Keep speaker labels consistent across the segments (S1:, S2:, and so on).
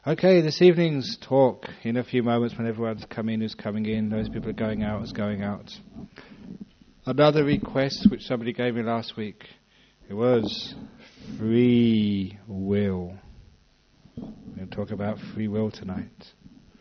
S1: Okay, this evening's talk in a few moments when everyone's coming in, who's coming in, those people are going out, is going out. Another request which somebody gave me last week, it was free will. We're going to talk about free will tonight.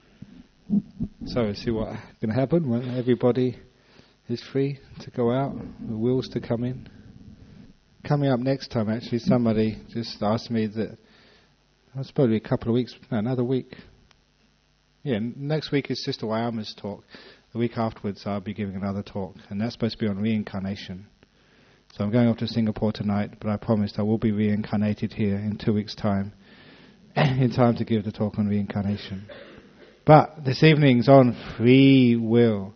S1: So, see what's going to happen when everybody is free to go out, the wills to come in. Coming up next time, actually, somebody just asked me that it's probably a couple of weeks, no, another week. Yeah, next week is Sister Wayama's talk. The week afterwards I'll be giving another talk, and that's supposed to be on reincarnation. So I'm going off to Singapore tonight, but I promised I will be reincarnated here in 2 weeks' time, in time to give the talk on reincarnation. But this evening's on free will.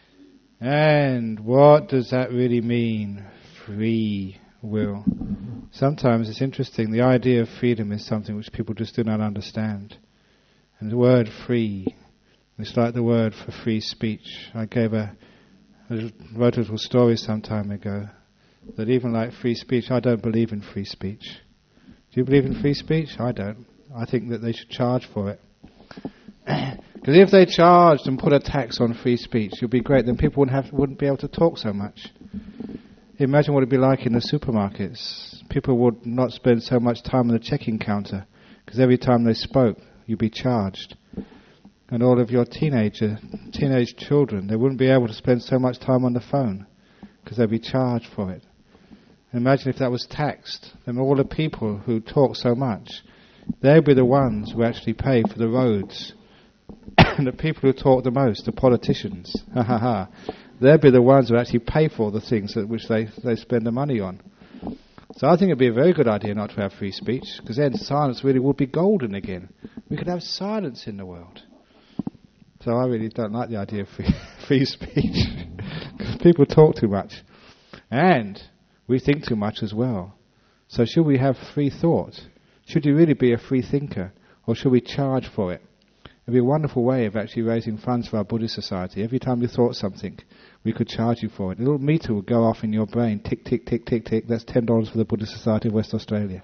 S1: And what does that really mean, free will? Sometimes it's interesting, the idea of freedom is something which people just do not understand. And the word free, it's like the word for free speech. I wrote a little story some time ago, that even like free speech, I don't believe in free speech. Do you believe in free speech? I don't. I think that they should charge for it. Because if they charged and put a tax on free speech, it would be great, then people wouldn't be able to talk so much. Imagine what it would be like in the supermarkets. People would not spend so much time on the checking counter, because every time they spoke, you'd be charged. And all of your teenage children, they wouldn't be able to spend so much time on the phone, because they'd be charged for it. Imagine if that was taxed, then all the people who talk so much, they'd be the ones who actually pay for the roads. And the people who talk the most, the politicians, they'd be the ones who actually pay for the things which they spend the money on. So I think it'd be a very good idea not to have free speech, because then silence really would be golden again. We could have silence in the world. So I really don't like the idea of free speech, because people talk too much. And we think too much as well. So should we have free thought? Should you really be a free thinker, or should we charge for it? It would be a wonderful way of actually raising funds for our Buddhist society. Every time you thought something, we could charge you for it. A little meter would go off in your brain, tick, tick, tick, tick, tick. That's $10 for the Buddhist Society of West Australia.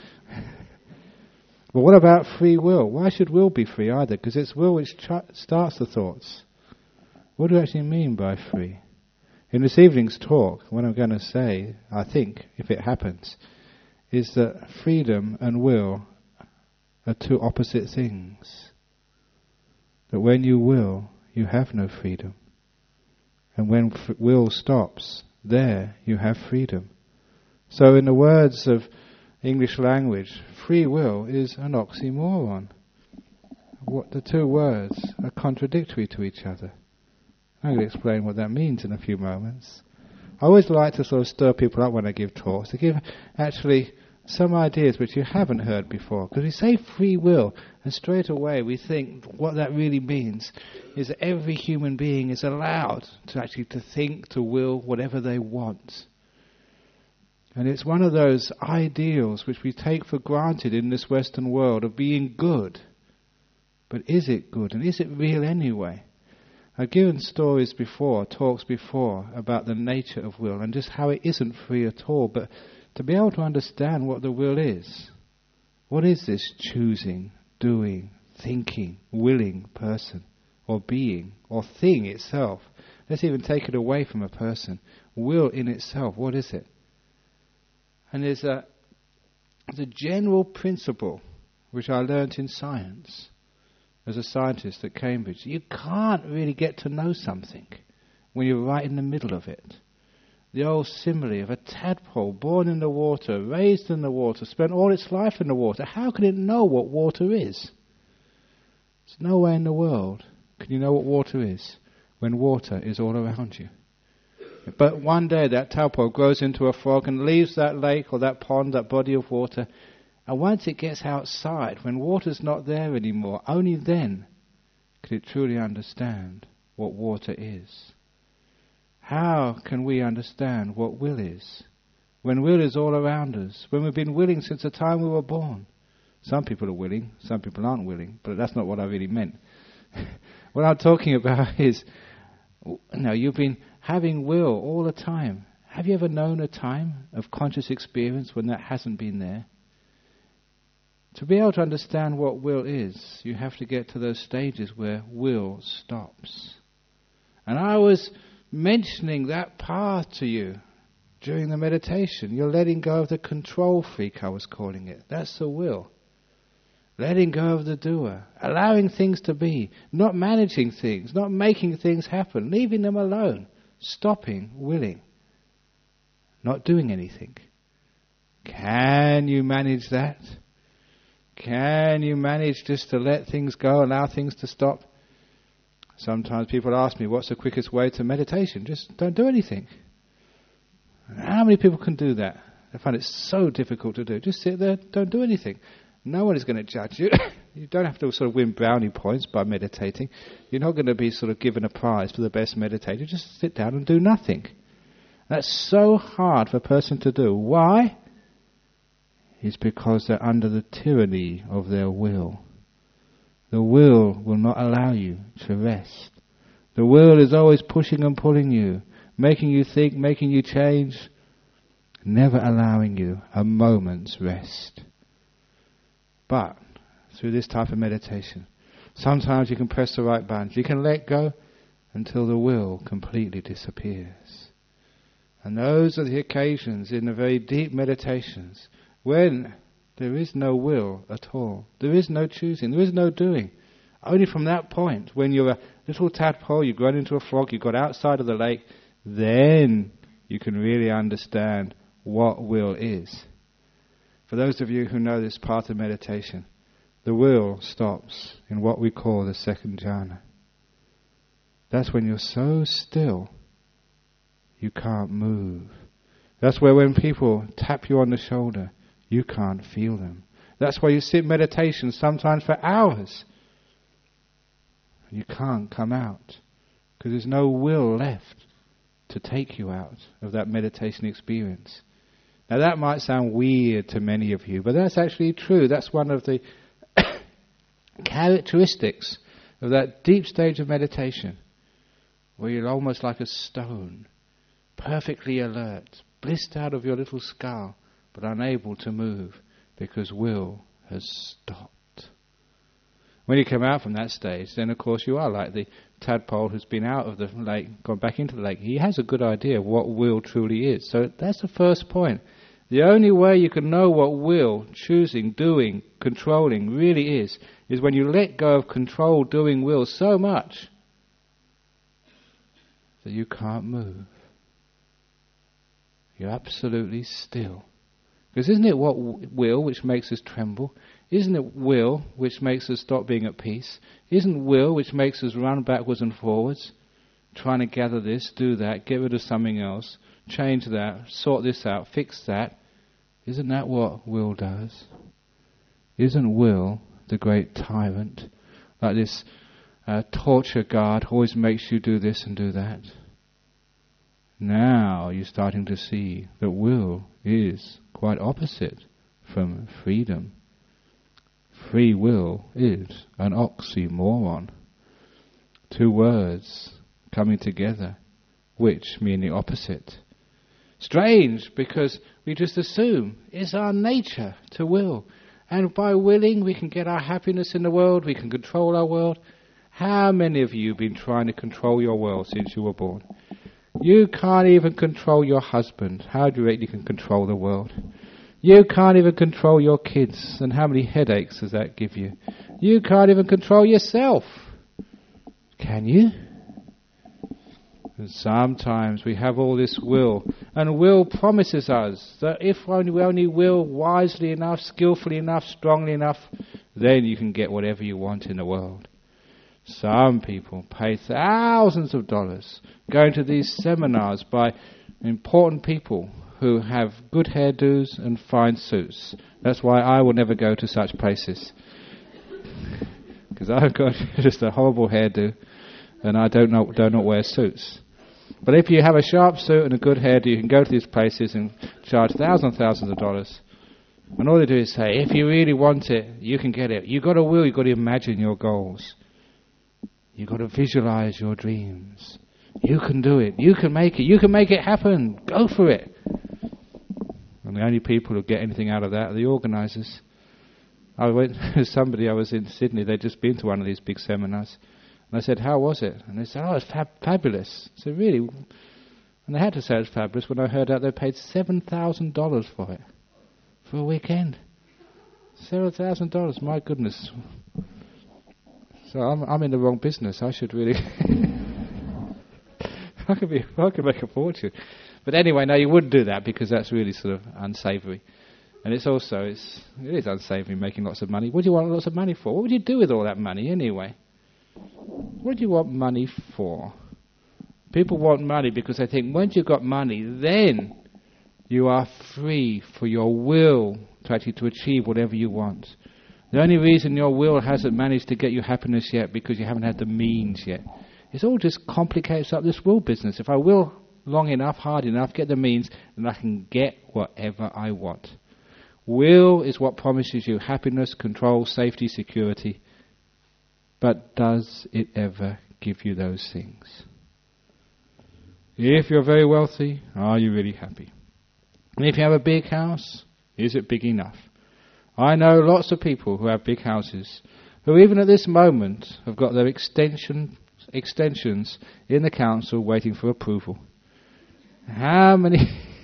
S1: But what about free will? Why should will be free either? Because it's will which starts the thoughts. What do I actually mean by free? In this evening's talk, what I'm going to say, I think, if it happens, is that freedom and will are two opposite things. That when you will, you have no freedom. And when will stops, there you have freedom. So in the words of English language, free will is an oxymoron. The two words are contradictory to each other. I'm going to explain what that means in a few moments. I always like to sort of stir people up when I give talks, to give actually some ideas which you haven't heard before. Because we say free will, and straight away we think what that really means is that every human being is allowed to think, to will whatever they want. And it's one of those ideals which we take for granted in this Western world of being good. But is it good? And is it real anyway? I've given stories before, talks before, about the nature of will and just how it isn't free at all. But to be able to understand what the will is. What is this choosing, doing, thinking, willing person, or being, or thing itself? Let's even take it away from a person. Will in itself, what is it? And there's a general principle which I learnt in science as a scientist at Cambridge. You can't really get to know something when you're right in the middle of it. The old simile of a tadpole born in the water, raised in the water, spent all its life in the water. How can it know what water is? There's no way in the world can you know what water is when water is all around you. But one day that tadpole grows into a frog and leaves that lake or that pond, that body of water. And once it gets outside, when water's not there anymore, only then can it truly understand what water is. How can we understand what will is? When will is all around us, when we've been willing since the time we were born. Some people are willing, some people aren't willing, but that's not what I really meant. What I'm talking about is, you've been having will all the time. Have you ever known a time of conscious experience when that hasn't been there? To be able to understand what will is, you have to get to those stages where will stops. And I was mentioning that path to you during the meditation. You're letting go of the control freak, I was calling it. That's the will. Letting go of the doer. Allowing things to be. Not managing things. Not making things happen. Leaving them alone. Stopping, willing. Not doing anything. Can you manage that? Can you manage just to let things go, allow things to stop? Sometimes people ask me, what's the quickest way to meditation? Just don't do anything. How many people can do that? I find it so difficult to do. Just sit there, don't do anything. No one is going to judge you. You don't have to sort of win brownie points by meditating. You're not going to be sort of given a prize for the best meditator. Just sit down and do nothing. That's so hard for a person to do. Why? It's because they're under the tyranny of their will. The will not allow you to rest. The will is always pushing and pulling you, making you think, making you change, never allowing you a moment's rest. But through this type of meditation, sometimes you can press the right buttons. You can let go until the will completely disappears. And those are the occasions in the very deep meditations when there is no will at all. There is no choosing. There is no doing. Only from that point, when you're a little tadpole, you've grown into a frog, you've got outside of the lake, then you can really understand what will is. For those of you who know this part of meditation, the will stops in what we call the second jhana. That's when you're so still, you can't move. That's where when people tap you on the shoulder, you can't feel them. That's why you sit in meditation sometimes for hours. You can't come out because there's no will left to take you out of that meditation experience. Now that might sound weird to many of you, but that's actually true. That's one of the characteristics of that deep stage of meditation where you're almost like a stone, perfectly alert, blissed out of your little skull, but unable to move because will has stopped. When you come out from that stage, then of course you are like the tadpole who's been out of the lake, gone back into the lake. He has a good idea of what will truly is. So that's the first point. The only way you can know what will, choosing, doing, controlling really is when you let go of control, doing, will so much that you can't move. You're absolutely still. Because isn't it what will which makes us tremble? Isn't it will which makes us stop being at peace? Isn't will which makes us run backwards and forwards, trying to gather this, do that, get rid of something else, change that, sort this out, fix that? Isn't that what will does? Isn't will the great tyrant? Like this torture guard always makes you do this and do that. Now you're starting to see that will is quite opposite from freedom. Free will is an oxymoron. Two words coming together, which mean the opposite. Strange, because we just assume it's our nature to will. And by willing, we can get our happiness in the world, we can control our world. How many of you have been trying to control your world since you were born? You can't even control your husband. How do you reckon you can control the world? You can't even control your kids. And how many headaches does that give you? You can't even control yourself. Can you? And sometimes we have all this will. And will promises us that if we only will wisely enough, skillfully enough, strongly enough, then you can get whatever you want in the world. Some people pay thousands of dollars going to these seminars by important people who have good hairdos and fine suits. That's why I will never go to such places. Because I've got just a horrible hairdo and I do not wear suits. But if you have a sharp suit and a good hairdo, you can go to these places and charge thousands and thousands of dollars. And all they do is say, if you really want it, you can get it. You've got to will, you've got to imagine your goals. You've got to visualize your dreams. You can do it. You can make it. You can make it happen. Go for it. And the only people who get anything out of that are the organizers. I went with somebody, I was in Sydney, they'd just been to one of these big seminars. And I said, how was it? And they said, oh, it's fabulous. I said, really? And they had to say it was fabulous when I heard out they paid $7,000 for it. For a weekend. $7,000, my goodness. So I'm in the wrong business. I should really... I could make a fortune. But anyway, no, you wouldn't do that because that's really sort of unsavoury. And it is unsavoury making lots of money. What do you want lots of money for? What would you do with all that money anyway? What do you want money for? People want money because they think once you've got money, then you are free for your will to actually to achieve whatever you want. The only reason your will hasn't managed to get you happiness yet because you haven't had the means yet. It's all just complicates up this will business. If I will long enough, hard enough, get the means, then I can get whatever I want. Will is what promises you happiness, control, safety, security. But does it ever give you those things? If you're very wealthy, are you really happy? And if you have a big house, is it big enough? I know lots of people who have big houses who even at this moment have got their extensions in the council waiting for approval. How many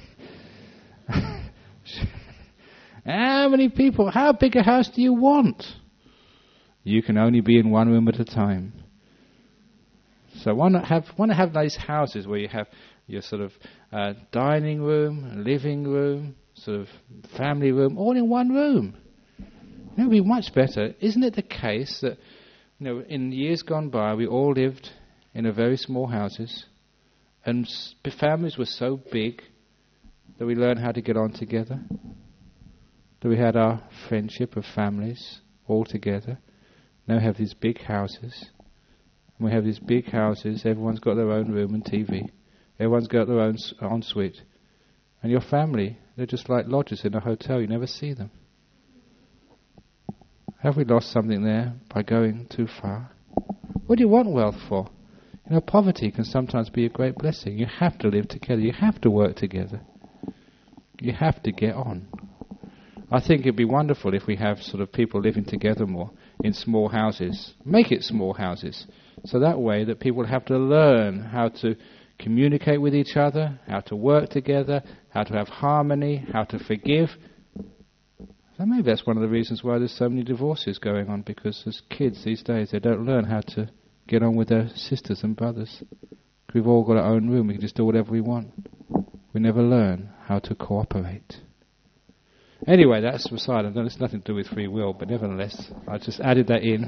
S1: people, how big a house do you want? You can only be in one room at a time. So why not have nice houses where you have your sort of dining room, living room, sort of family room, all in one room? It would be much better. Isn't it the case that in years gone by we all lived in a very small houses and families were so big that we learned how to get on together? That we had our friendship of families all together. Now we have these big houses. And we have these big houses, everyone's got their own room and TV. Everyone's got their own ensuite. And your family, they're just like lodgers in a hotel, you never see them. Have we lost something there by going too far? What do you want wealth for? Poverty can sometimes be a great blessing. You have to live together. You have to work together. You have to get on. I think it'd be wonderful if we have sort of people living together more in small houses. Make it small houses. So that way that people have to learn how to communicate with each other, how to work together, how to have harmony, how to forgive. So maybe that's one of the reasons why there's so many divorces going on, because as kids these days they don't learn how to get on with their sisters and brothers. We've all got our own room, we can just do whatever we want. We never learn how to cooperate. Anyway, that's aside. It's nothing to do with free will, but nevertheless, I just added that in.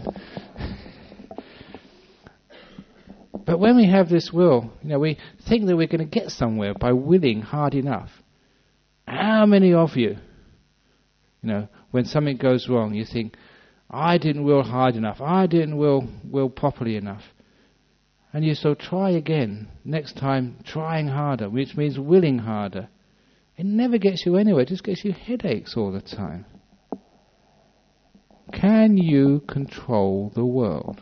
S1: But when we have this will, we think that we're going to get somewhere by willing hard enough. How many of you, when something goes wrong, you think, I didn't will hard enough, I didn't will properly enough. And you so try again, next time trying harder, which means willing harder. It never gets you anywhere, it just gets you headaches all the time. Can you control the world?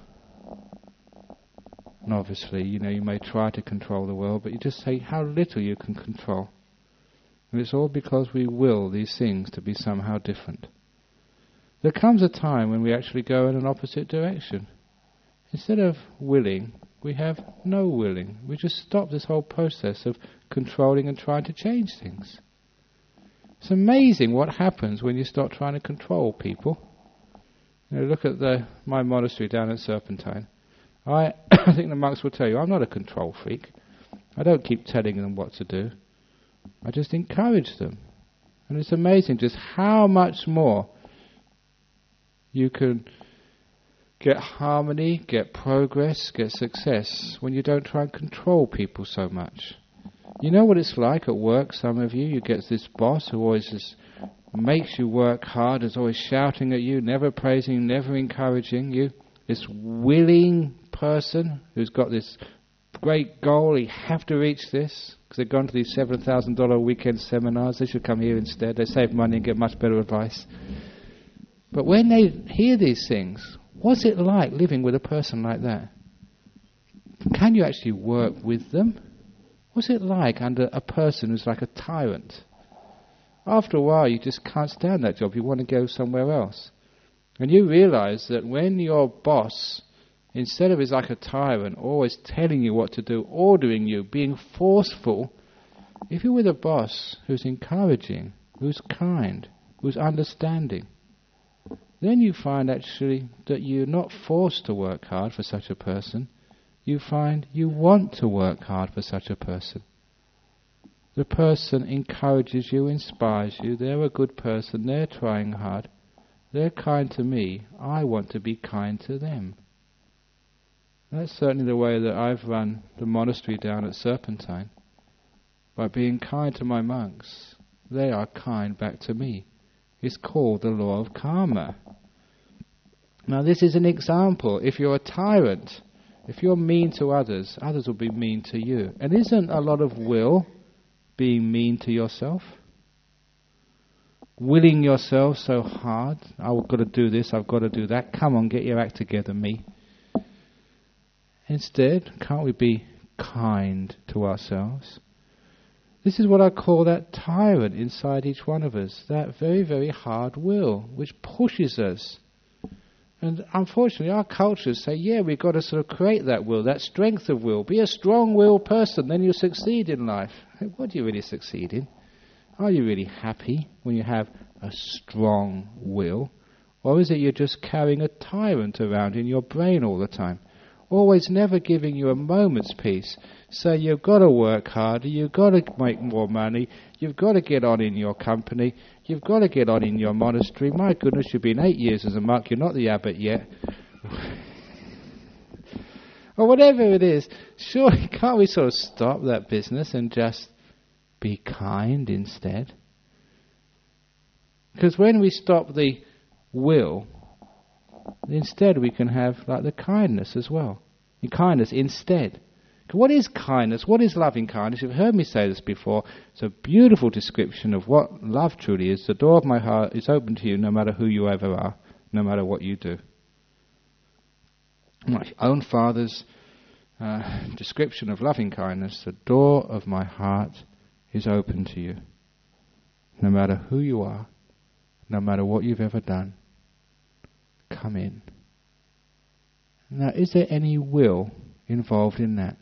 S1: And obviously, you may try to control the world, but you just say how little you can control. And it's all because we will these things to be somehow different. There comes a time when we actually go in an opposite direction. Instead of willing, we have no willing. We just stop this whole process of controlling and trying to change things. It's amazing what happens when you start trying to control people. Look at my monastery down at Serpentine. I think the monks will tell you, I'm not a control freak. I don't keep telling them what to do. I just encourage them. And it's amazing just how much more you can get harmony, get progress, get success when you don't try and control people so much. You know what it's like at work, some of you get this boss who always just makes you work hard, is always shouting at you, never praising, never encouraging you. This willing person who's got this great goal, you have to reach this, because they've gone to these $7,000 weekend seminars, they should come here instead, they save money and get much better advice. But when they hear these things, what's it like living with a person like that? Can you actually work with them? What's it like under a person who's like a tyrant? After a while, you just can't stand that job. You want to go somewhere else. And you realize that when your boss, instead of is like a tyrant, always telling you what to do, ordering you, being forceful, if you're with a boss who's encouraging, who's kind, who's understanding, then you find actually that you're not forced to work hard for such a person. You find you want to work hard for such a person. The person encourages you, inspires you, they're a good person, they're trying hard, they're kind to me, I want to be kind to them. That's certainly the way that I've run the monastery down at Serpentine. By being kind to my monks, they are kind back to me. It's called the law of karma. Now this is an example. If you're a tyrant, if you're mean to others, others will be mean to you. And isn't a lot of will being mean to yourself? Willing yourself so hard, I've got to do this, I've got to do that, come on, get your act together, me. Instead, can't we be kind to ourselves? This is what I call that tyrant inside each one of us, that very, very hard will, which pushes us. And unfortunately, our cultures say, yeah, we've got to sort of create that will, that strength of will. Be a strong-willed person, then you'll succeed in life. What do you really succeed in? Are you really happy when you have a strong will? Or is it you're just carrying a tyrant around in your brain all the time? Always never giving you a moment's peace. So you've got to work harder, you've got to make more money, you've got to get on in your company, you've got to get on in your monastery. My goodness, you've been 8 years as a monk, you're not the abbot yet. Or whatever it is, surely can't we sort of stop that business and just be kind instead? Because when we stop the will, instead we can have like the kindness as well. The kindness instead. What is kindness? What is loving kindness? You've heard me say this before. It's a beautiful description of what love truly is. The door of my heart is open to you no matter who you ever are, no matter what you do. My own father's description of loving kindness, the door of my heart is open to you. No matter who you are, no matter what you've ever done, come in. Now, is there any will involved in that?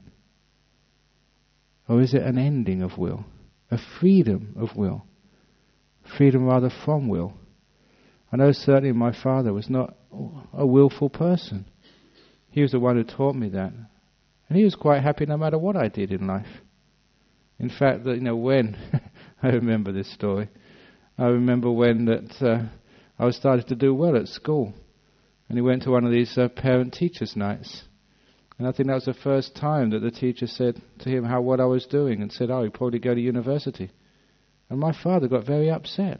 S1: Or is it an ending of will? A freedom of will? Freedom rather from will? I know certainly my father was not a willful person. He was the one who taught me that. And he was quite happy no matter what I did in life. In fact, when I remember this story, I remember when I was starting to do well at school. And he went to one of these parent-teachers' nights. And I think that was the first time that the teacher said to him what I was doing and said, oh, you'll probably go to university. And my father got very upset.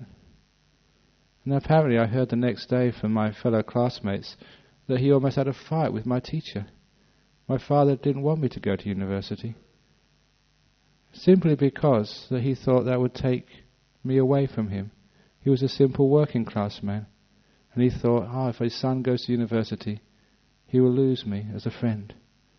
S1: And apparently I heard the next day from my fellow classmates that he almost had a fight with my teacher. My father didn't want me to go to university. Simply because that he thought that would take me away from him. He was a simple working class man. And he thought, if his son goes to university, he will lose me as a friend.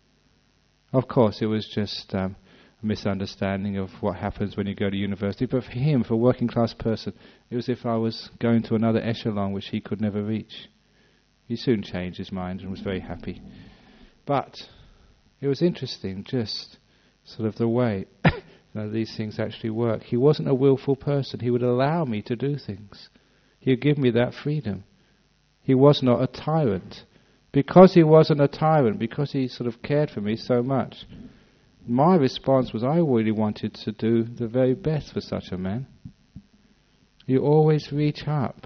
S1: Of course, it was just a misunderstanding of what happens when you go to university. But for him, for a working class person, it was as if I was going to another echelon which he could never reach. He soon changed his mind and was very happy. But it was interesting, just sort of the way these things actually work. He wasn't a willful person. He would allow me to do things. He would give me that freedom. He was not a tyrant. Because he wasn't a tyrant, because he sort of cared for me so much, my response was I really wanted to do the very best for such a man. You always reach up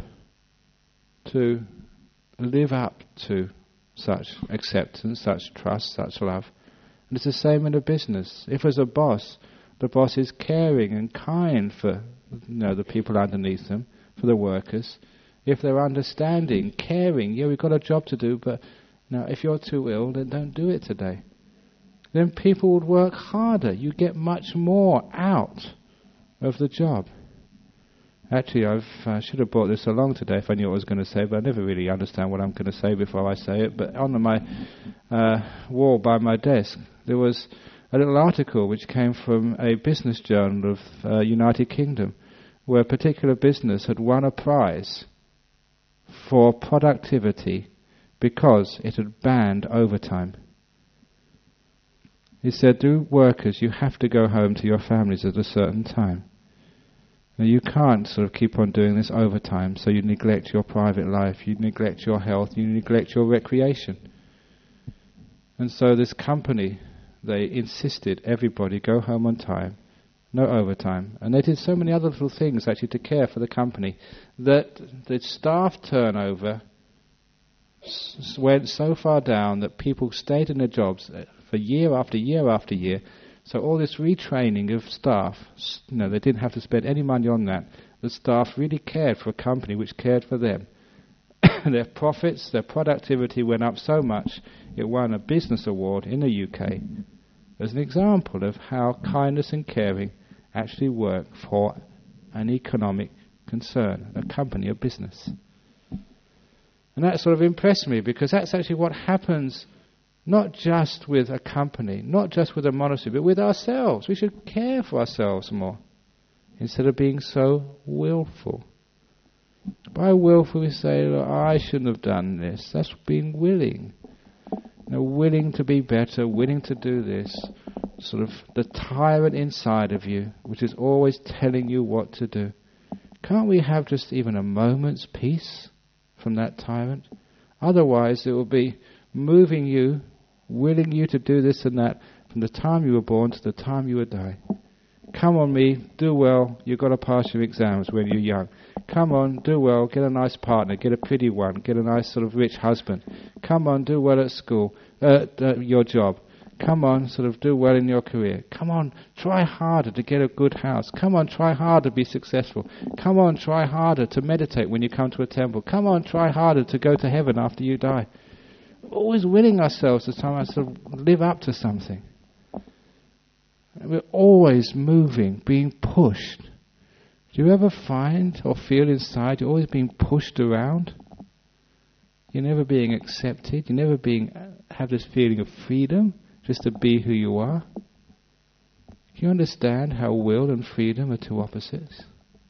S1: to live up to such acceptance, such trust, such love. And it's the same in a business. If as a boss, the boss is caring and kind for the people underneath them, for the workers. If they're understanding, caring, we've got a job to do, but if you're too ill, then don't do it today. Then people would work harder. You get much more out of the job. Actually, I should have brought this along today if I knew what I was going to say, but I never really understand what I'm going to say before I say it. But on my wall by my desk, there was a little article which came from a business journal of United Kingdom, where a particular business had won a prize for productivity because it had banned overtime. He said, to workers, you have to go home to your families at a certain time. Now, you can't sort of keep on doing this overtime, so you neglect your private life, you neglect your health, you neglect your recreation. And so this company, they insisted everybody go home on time, no overtime. And they did so many other little things actually to care for the company that the staff turnover went so far down that people stayed in their jobs for year after year after year. So all this retraining of staff, they didn't have to spend any money on that. The staff really cared for a company which cared for them. Their profits, their productivity went up so much, it won a business award in the UK as an example of how kindness and caring actually work for an economic concern, a company, a business. And that sort of impressed me, because that's actually what happens not just with a company, not just with a monastery, but with ourselves. We should care for ourselves more instead of being so willful. By willful we say, look, I shouldn't have done this. That's being willing. Willing to be better, willing to do this. Sort of the tyrant inside of you, which is always telling you what to do. Can't we have just even a moment's peace from that tyrant? Otherwise it will be moving you, willing you to do this and that from the time you were born to the time you would die. Come on, me, do well, you've got to pass your exams when you're young. Come on, do well, get a nice partner, get a pretty one, get a nice sort of rich husband. Come on, do well at school, your job. Come on, sort of do well in your career. Come on, try harder to get a good house. Come on, try harder to be successful. Come on, try harder to meditate when you come to a temple. Come on, try harder to go to heaven after you die. Always willing ourselves to somehow sort of live up to something. We're always moving, being pushed. Do you ever find or feel inside you're always being pushed around? You're never being accepted. You're never have this feeling of freedom, just to be who you are. Can you understand how will and freedom are two opposites?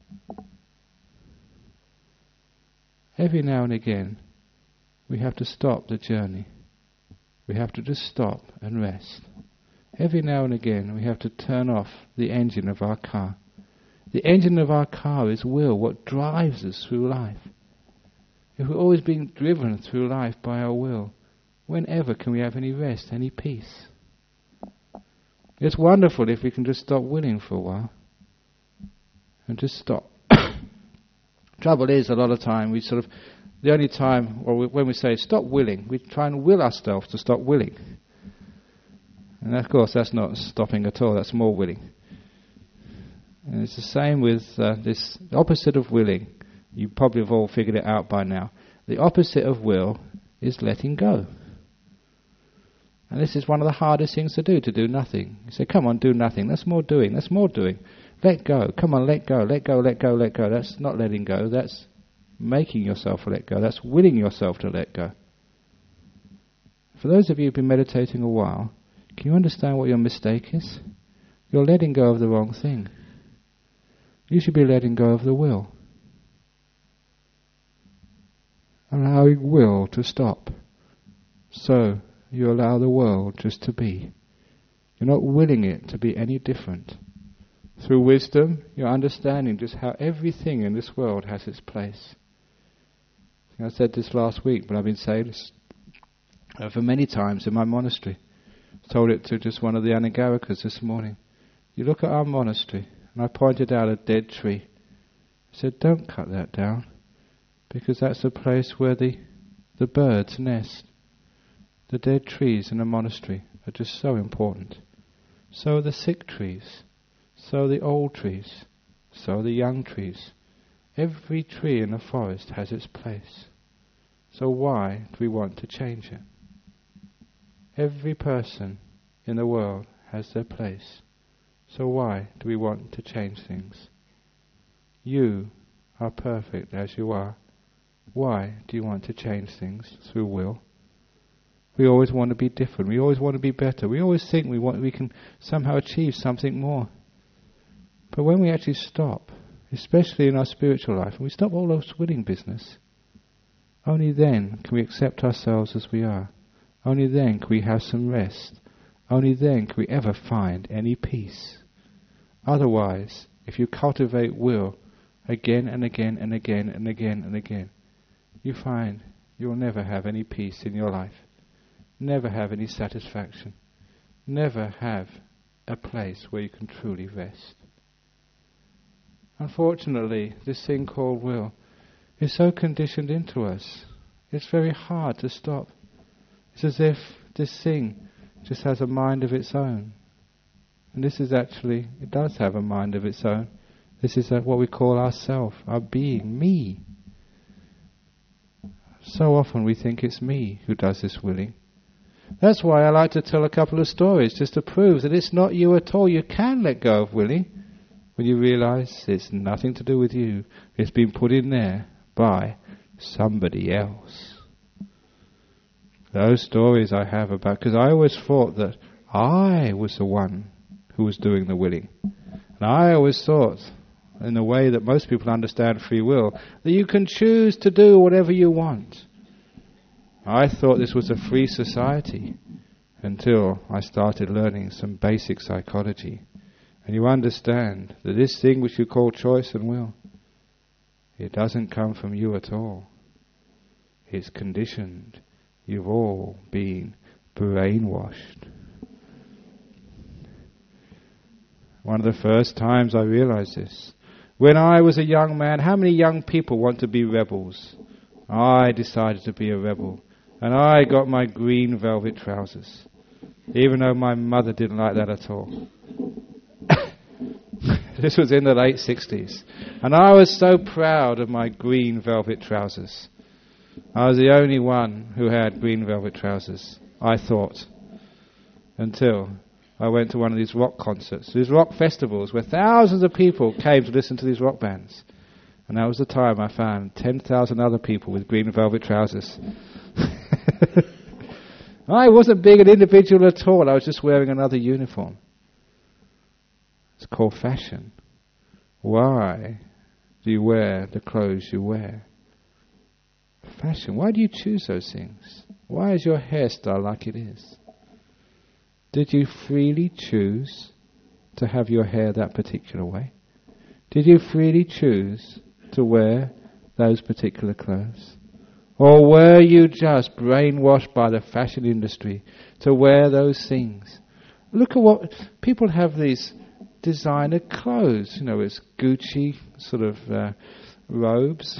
S1: Every now and again, we have to stop the journey. We have to just stop and rest. Every now and again, we have to turn off the engine of our car. The engine of our car is will, what drives us through life. If we're always being driven through life by our will, whenever can we have any rest, any peace? It's wonderful if we can just stop willing for a while and just stop. Trouble is, a lot of time we sort of, the only time, or when we say stop willing, we try and will ourselves to stop willing. And of course that's not stopping at all, that's more willing. And it's the same with this opposite of willing. You probably have all figured it out by now. The opposite of will is letting go. And this is one of the hardest things to do nothing. You say, come on, do nothing. That's more doing, that's more doing. Let go. Come on, let go, let go, let go, let go. That's not letting go, that's making yourself let go. That's willing yourself to let go. For those of you who've been meditating a while, can you understand what your mistake is? You're letting go of the wrong thing. You should be letting go of the will. Allowing will to stop. So you allow the world just to be. You're not willing it to be any different. Through wisdom, you're understanding just how everything in this world has its place. I said this last week, but I've been saying this for many times in my monastery. I told it to just one of the Anagarikas this morning. You look at our monastery, and I pointed out a dead tree. I said, don't cut that down, because that's the place where the birds nest. The dead trees in a monastery are just so important. So are the sick trees, so are the old trees, so are the young trees. Every tree in a forest has its place. So why do we want to change it? Every person in the world has their place. So why do we want to change things? You are perfect as you are. Why do you want to change things through will? We always want to be different. We always want to be better. We always think we can somehow achieve something more. But when we actually stop, especially in our spiritual life, and we stop all those willing business, Only then can we accept ourselves as we are. Only then can we have some rest. Only then can we ever find any peace. Otherwise, if you cultivate will again and again and again and again and again, you find you will never have any peace in your life, never have any satisfaction, never have a place where you can truly rest. Unfortunately, this thing called will is so conditioned into us, it's very hard to stop. It's as if this thing just has a mind of its own. And this is actually, it does have a mind of its own. This is what we call ourself, our being, me. So often we think it's me who does this willing. That's why I like to tell a couple of stories, just to prove that it's not you at all. You can let go of willing when you realize it's nothing to do with you. It's been put in there by somebody else. Those stories I have about, because I always thought that I was the one who was doing the willing. And I always thought, in the way that most people understand free will, that you can choose to do whatever you want. I thought this was a free society until I started learning some basic psychology. And you understand that this thing which you call choice and will, it doesn't come from you at all. It's conditioned. You've all been brainwashed. One of the first times I realized this, when I was a young man, how many young people want to be rebels? I decided to be a rebel. And I got my green velvet trousers, even though my mother didn't like that at all. This was in the late 60s. And I was so proud of my green velvet trousers. I was the only one who had green velvet trousers, I thought, until I went to one of these rock concerts, these rock festivals where thousands of people came to listen to these rock bands. And that was the time I found 10,000 other people with green velvet trousers. I wasn't being an individual at all. I was just wearing another uniform. It's called fashion. Why do you wear the clothes you wear? Fashion. Why do you choose those things? Why is your hairstyle like it is? Did you freely choose to have your hair that particular way? Did you freely choose to wear those particular clothes? Or were you just brainwashed by the fashion industry to wear those things? Look at what people have, these designer clothes. You know, it's Gucci sort of robes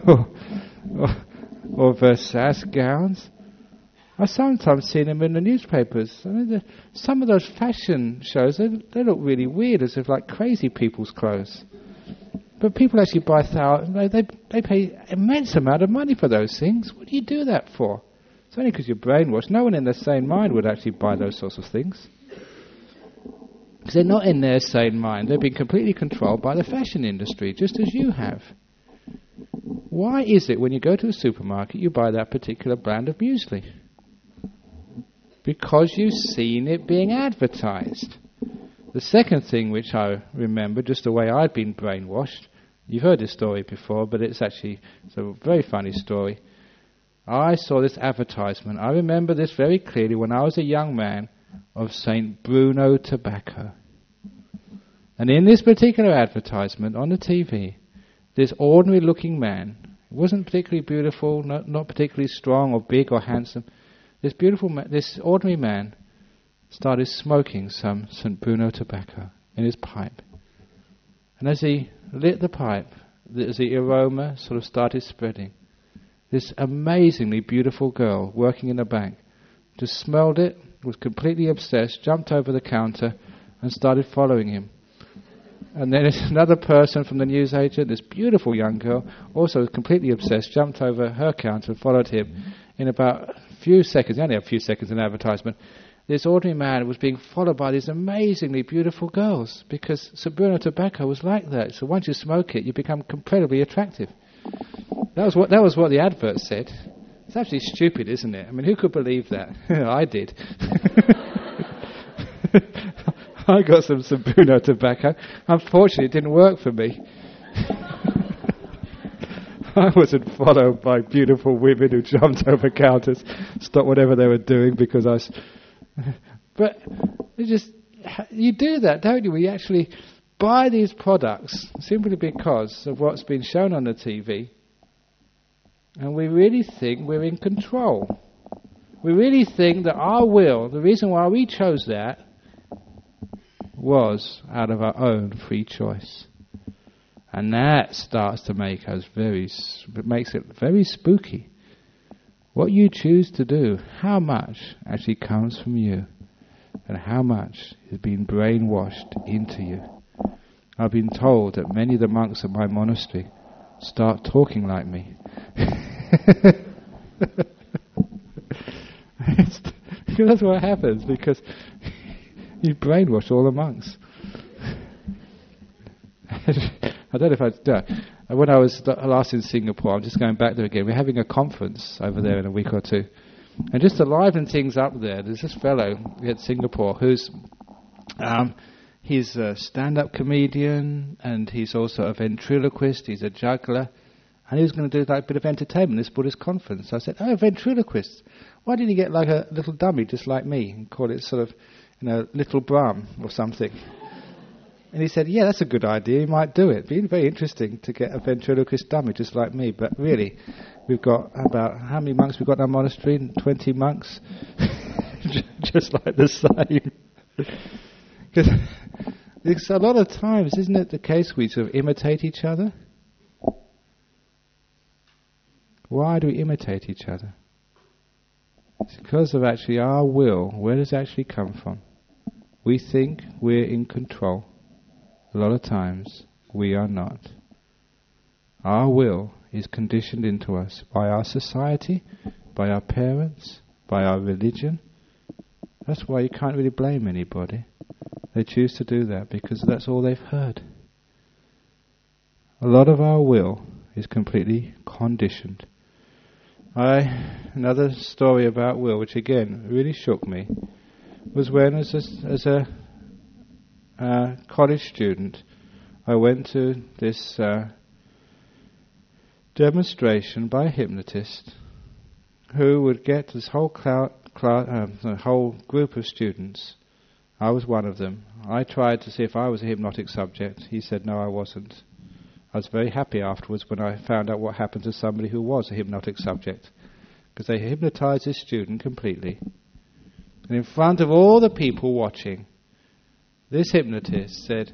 S1: or Versace gowns. I sometimes see them in the newspapers. I mean, some of those fashion shows, they look really weird, as if like crazy people's clothes. But people actually buy they pay immense amount of money for those things. What do you do that for? It's only because you're brainwashed. No one in their sane mind would actually buy those sorts of things. Because they're not in their sane mind. They've been completely controlled by the fashion industry, just as you have. Why is it when you go to a supermarket you buy that particular brand of muesli? Because you've seen it being advertised. The second thing which I remember, just the way I'd been brainwashed, you've heard this story before, but it's a very funny story. I saw this advertisement. I remember this very clearly when I was a young man, of St. Bruno Tobacco. And in this particular advertisement on the TV, this ordinary looking man, wasn't particularly beautiful, not particularly strong or big or handsome, this ordinary man started smoking some St. Bruno tobacco in his pipe. And as he lit the pipe, as the aroma sort of started spreading, this amazingly beautiful girl working in the bank just smelled it, was completely obsessed, jumped over the counter and started following him. And then another person from the newsagent, this beautiful young girl, also completely obsessed, jumped over her counter and followed him. In about a few seconds, only a few seconds in advertisement, this ordinary man was being followed by these amazingly beautiful girls, because St. Bruno tobacco was like that. So once you smoke it, you become incredibly attractive. That was what the advert said. It's actually stupid, isn't it? I mean, who could believe that? I did. I got some St. Bruno tobacco. Unfortunately, it didn't work for me. I wasn't followed by beautiful women who jumped over counters, stopped whatever they were doing because But you do that, don't you? We actually buy these products simply because of what's been shown on the TV, and we really think we're in control. We really think that our will, the reason why we chose that, was out of our own free choice. And that starts to make us makes it very spooky. What you choose to do, how much actually comes from you, and how much is being brainwashed into you. I've been told that many of the monks of my monastery start talking like me. That's what happens, because you brainwash all the monks. I don't know if I do. When I was last in Singapore, I'm just going back there again. We're having a conference over there in a week or two. And just to liven things up there's this fellow at Singapore who's he's a stand-up comedian, and he's also a ventriloquist, he's a juggler, and he was going to do like a bit of entertainment this Buddhist conference. So I said, "Oh, ventriloquist. Why didn't you get like a little dummy just like me and call it sort of, Little Brahm or something?" And he said, "Yeah, that's a good idea. You might do it. It'd be very interesting to get a ventriloquist dummy just like me. But really, we've got about, how many monks we've got in our monastery? 20 monks. Just like the same." Because a lot of times, isn't it the case we sort of imitate each other? Why do we imitate each other? It's because of actually our will. Where does it actually come from? We think we're in control. A lot of times, we are not. Our will is conditioned into us by our society, by our parents, by our religion. That's why you can't really blame anybody. They choose to do that because that's all they've heard. A lot of our will is completely conditioned. Another story about will, which again really shook me, was when as a college student, I went to this demonstration by a hypnotist who would get this whole whole group of students. I was one of them. I tried to see if I was a hypnotic subject. He said no, I wasn't. I was very happy afterwards when I found out what happened to somebody who was a hypnotic subject, because they hypnotized this student completely. And in front of all the people watching, this hypnotist said,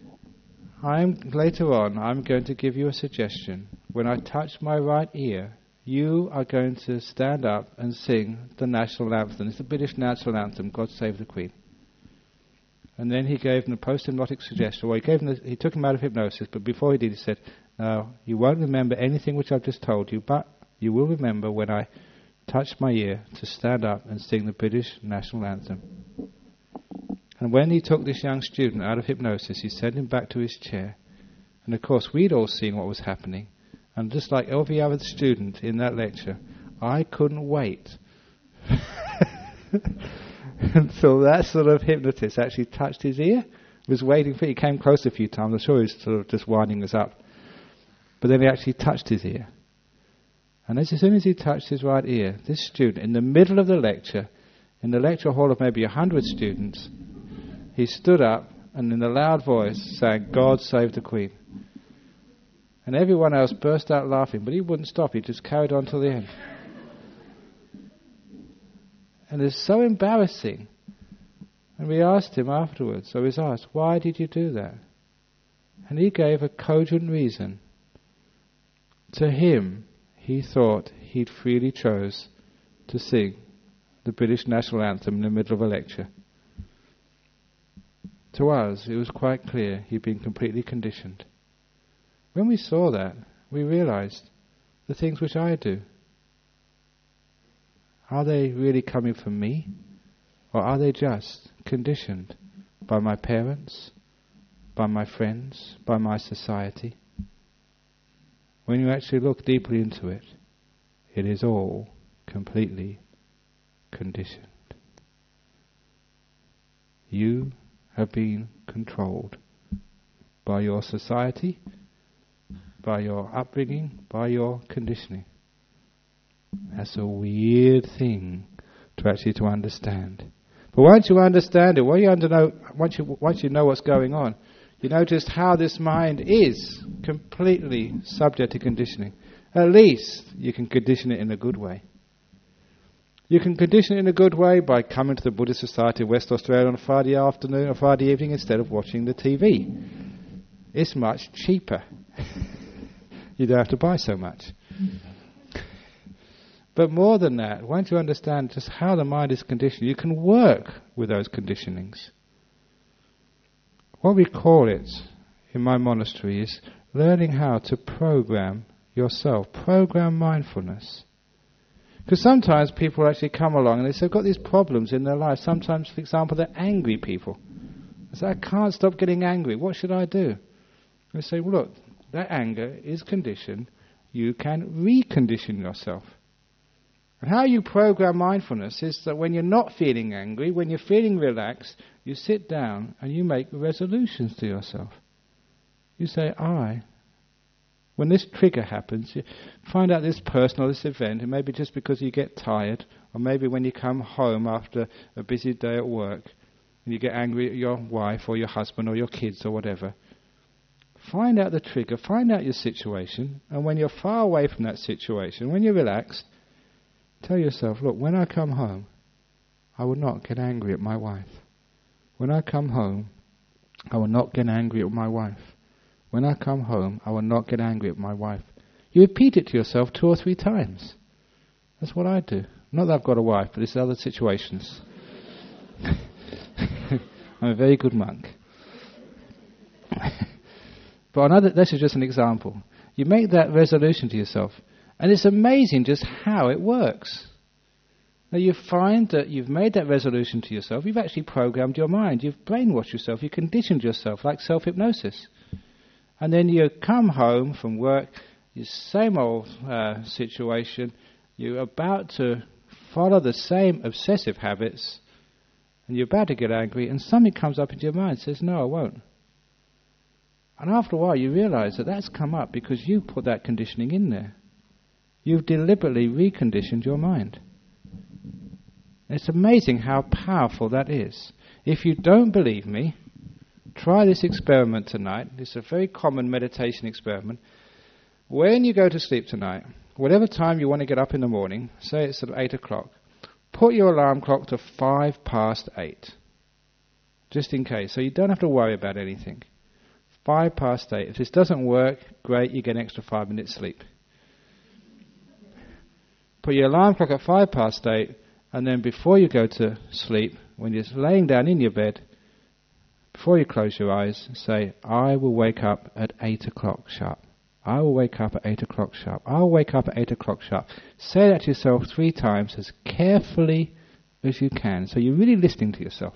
S1: later on, I'm going to give you a suggestion. When I touch my right ear, you are going to stand up and sing the national anthem. It's the British national anthem, God Save the Queen. And then he gave them a post-hypnotic suggestion. Well, he took him out of hypnosis, but before he did, he said, "Now, you won't remember anything which I've just told you, but you will remember when I touch my ear to stand up and sing the British national anthem." And when he took this young student out of hypnosis, he sent him back to his chair. And of course, we'd all seen what was happening. And just like every other student in that lecture, I couldn't wait until that sort of hypnotist actually touched his ear. Was waiting for it. He came close a few times. I'm sure he was sort of just winding us up. But then he actually touched his ear. And as soon as he touched his right ear, this student, in the middle of the lecture, in the lecture hall of maybe 100 students, he stood up and in a loud voice sang, "God Save the Queen." And everyone else burst out laughing, but he wouldn't stop. He just carried on till the end. And it's so embarrassing. And we asked him afterwards, so he was asked, "Why did you do that?" And he gave a cogent reason. To him, he thought he'd freely chose to sing the British national anthem in the middle of a lecture. To us, it was quite clear he'd been completely conditioned. When we saw that, we realized the things which I do, are they really coming from me? Or are they just conditioned by my parents, by my friends, by my society? When you actually look deeply into it, it is all completely conditioned. You have been controlled by your society, by your upbringing, by your conditioning. That's a weird thing to understand. But once you understand it, once you know what's going on, you notice how this mind is completely subject to conditioning. At least you can condition it in a good way. You can condition it in a good way by coming to the Buddhist Society of West Australia on a Friday afternoon or Friday evening instead of watching the TV. It's much cheaper. You don't have to buy so much. But more than that, once you understand just how the mind is conditioned, you can work with those conditionings. What we call it in my monastery is learning how to program yourself, program mindfulness. Because sometimes people actually come along and they say they've got these problems in their life. Sometimes, for example, they're angry people. They say, I can't stop getting angry. What should I do? They say, well, look, that anger is conditioned. You can recondition yourself. And how you program mindfulness is that when you're not feeling angry, when you're feeling relaxed, you sit down and you make resolutions to yourself. You say, when this trigger happens, you find out this person or this event, and maybe just because you get tired, or maybe when you come home after a busy day at work, and you get angry at your wife or your husband or your kids or whatever. Find out the trigger, find out your situation, and when you're far away from that situation, when you're relaxed, tell yourself, look, when I come home, I will not get angry at my wife. When I come home, I will not get angry at my wife. When I come home, I will not get angry at my wife. You repeat it to yourself 2 or 3 times. That's what I do. Not that I've got a wife, but it's other situations. I'm a very good monk. But this is just an example. You make that resolution to yourself, and it's amazing just how it works. Now you find that you've made that resolution to yourself, you've actually programmed your mind, you've brainwashed yourself, you've conditioned yourself like self-hypnosis. And then you come home from work, your same old situation, you're about to follow the same obsessive habits, and you're about to get angry, and something comes up into your mind and says, no, I won't. And after a while you realize that that's come up because you put that conditioning in there. You've deliberately reconditioned your mind. It's amazing how powerful that is. If you don't believe me, try this experiment tonight. It's a very common meditation experiment. When you go to sleep tonight, whatever time you want to get up in the morning, say it's at 8 o'clock, put your alarm clock to 8:05, just in case, so you don't have to worry about anything. 8:05. If this doesn't work, great, you get an extra 5 minutes sleep. Put your alarm clock at 8:05, and then before you go to sleep, when you're laying down in your bed, before you close your eyes, say, I will wake up at 8 o'clock sharp. I will wake up at 8 o'clock sharp. I will wake up at 8 o'clock sharp. Say that to yourself 3 times as carefully as you can. So you're really listening to yourself.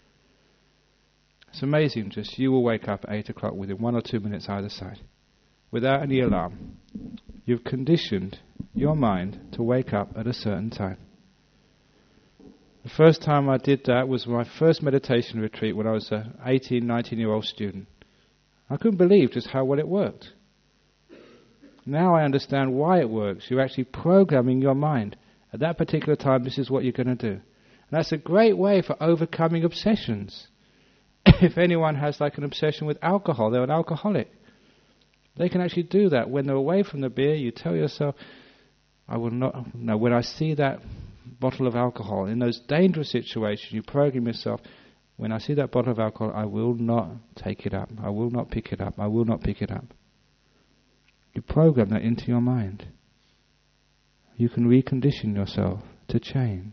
S1: It's amazing, just you will wake up at 8 o'clock within 1 or 2 minutes either side, without any alarm. You've conditioned your mind to wake up at a certain time. The first time I did that was my first meditation retreat when I was an 18, 19-year-old student. I couldn't believe just how well it worked. Now I understand why it works. You're actually programming your mind. At that particular time, this is what you're going to do. And that's a great way for overcoming obsessions. If anyone has like an obsession with alcohol, they're an alcoholic. They can actually do that. When they're away from the beer, you tell yourself, I will not, no, when I see that bottle of alcohol, in those dangerous situations, you program yourself, when I see that bottle of alcohol, I will not take it up. I will not pick it up. I will not pick it up. You program that into your mind. You can recondition yourself to change.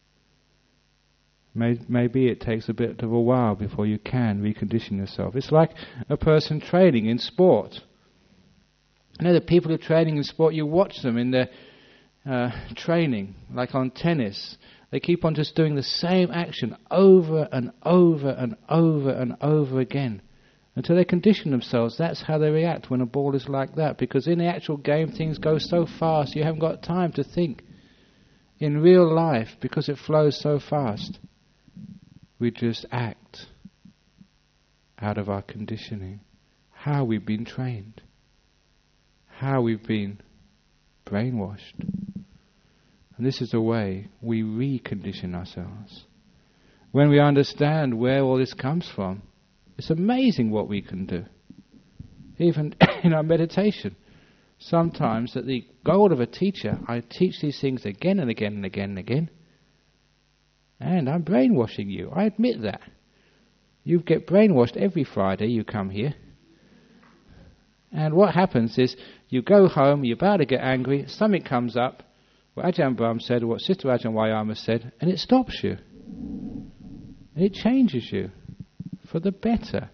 S1: Maybe it takes a bit of a while before you can recondition yourself. It's like a person training in sport. You know, the people who are training in sport, you watch them in their training, like on tennis. They keep on just doing the same action over and over and over and over again until they condition themselves. That's how they react when a ball is like that, because in the actual game things go so fast you haven't got time to think. In real life, because it flows so fast, we just act out of our conditioning, how we've been trained. how we've been brainwashed. And this is the way we recondition ourselves. When we understand where all this comes from, it's amazing what we can do. Even in our meditation, sometimes at the goal of a teacher, I teach these things again and again and again and again. And I'm brainwashing you. I admit that. You get brainwashed every Friday you come here. And what happens is, you go home, you're about to get angry, something comes up, what Ajahn Brahm said, or what Sister Ajahn Wayama said, and it stops you. And it changes you for the better.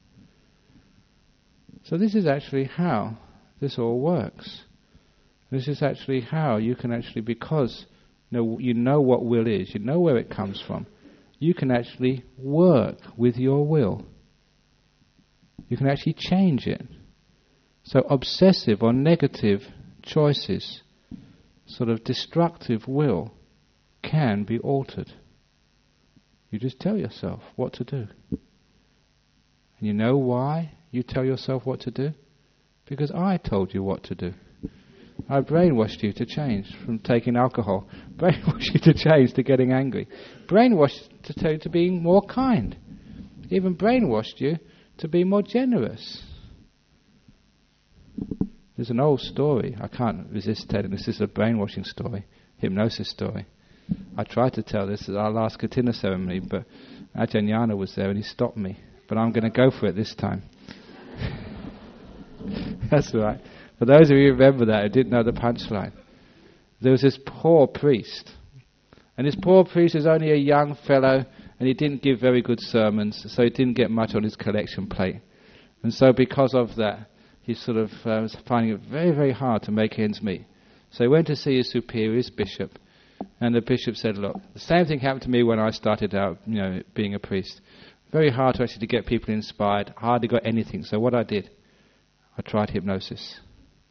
S1: So this is actually how this all works. This is actually how you can actually, because you know what will is, you know where it comes from, you can actually work with your will. You can actually change it. So obsessive or negative choices, sort of destructive will, can be altered. You just tell yourself what to do. And you know why you tell yourself what to do? Because I told you what to do. I brainwashed you to change from taking alcohol. Brainwashed you to change to getting angry. Brainwashed to tell you to being more kind. Even brainwashed you to be more generous. There's an old story, I can't resist telling this. This is a brainwashing story, hypnosis story. I tried to tell this at our last Katina ceremony, but Ajahn Yana was there and he stopped me. But I'm going to go for it this time. That's right. For those of you who remember that, who didn't know the punchline, there was this poor priest. And this poor priest was only a young fellow, and he didn't give very good sermons, so he didn't get much on his collection plate. And so because of that, he sort of was finding it very, very hard to make ends meet. So he went to see his superior, his bishop, and the bishop said, look, the same thing happened to me when I started out, being a priest. Very hard to actually get people inspired, hardly got anything. So what I did, I tried hypnosis.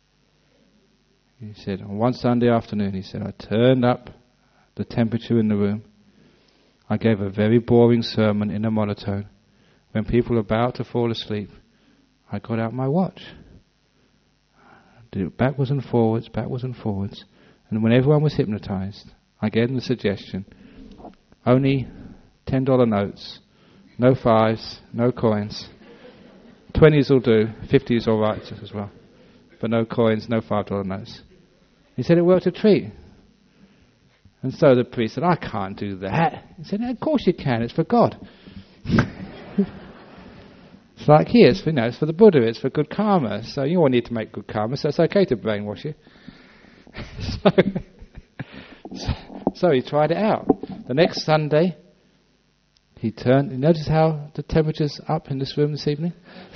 S1: He said, on one Sunday afternoon, he said, I turned up the temperature in the room. I gave a very boring sermon in a monotone. When people were about to fall asleep, I got out my watch. I did it backwards and forwards, and when everyone was hypnotized, I gave them the suggestion, only $10 notes, no fives, no coins. 20s will do, 50s all right as well, but no coins, no $5 notes. He said it worked a treat. And so the priest said, I can't do that. He said, no, of course you can, it's for God. It's like here, it's for the Buddha, it's for good karma. So you all need to make good karma, so it's okay to brainwash you. So he tried it out. The next Sunday, he notice how the temperature's up in this room this evening?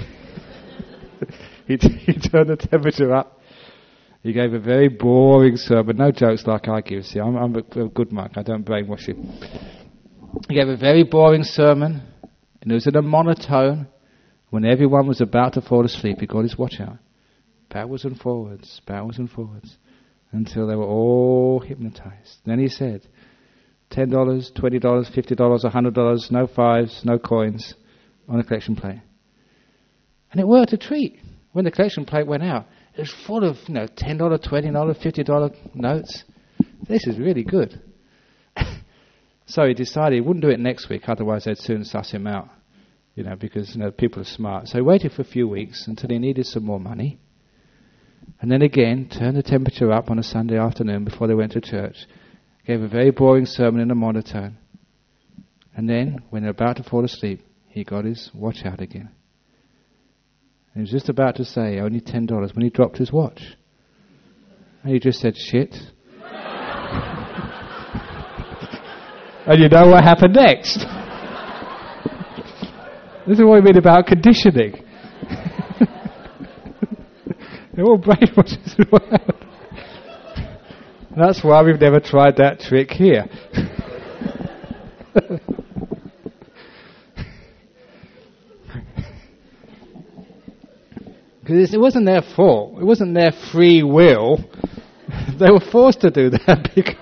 S1: he turned the temperature up. He gave a very boring sermon, no jokes like I give. See, I'm a good monk, I don't brainwash you. He gave a very boring sermon, and it was in a monotone. When everyone was about to fall asleep, he got his watch out. Backwards and forwards, until they were all hypnotized. Then he said, $10, $20, $50, $100, no fives, no coins on the collection plate. And it worked a treat. When the collection plate went out, it was full of, $10, $20, $50 notes. This is really good. So he decided he wouldn't do it next week, otherwise they'd soon suss him out. Because people are smart. So he waited for a few weeks until he needed some more money. And then again, turned the temperature up on a Sunday afternoon before they went to church. Gave a very boring sermon in a monotone. And then, when they were about to fall asleep, he got his watch out again. And he was just about to say, only $10, when he dropped his watch. And he just said, shit. And you know what happened next? This is what we mean about conditioning. They're all brainwashes as well. That's why we've never tried that trick here. Because it wasn't their fault. It wasn't their free will. They were forced to do that because...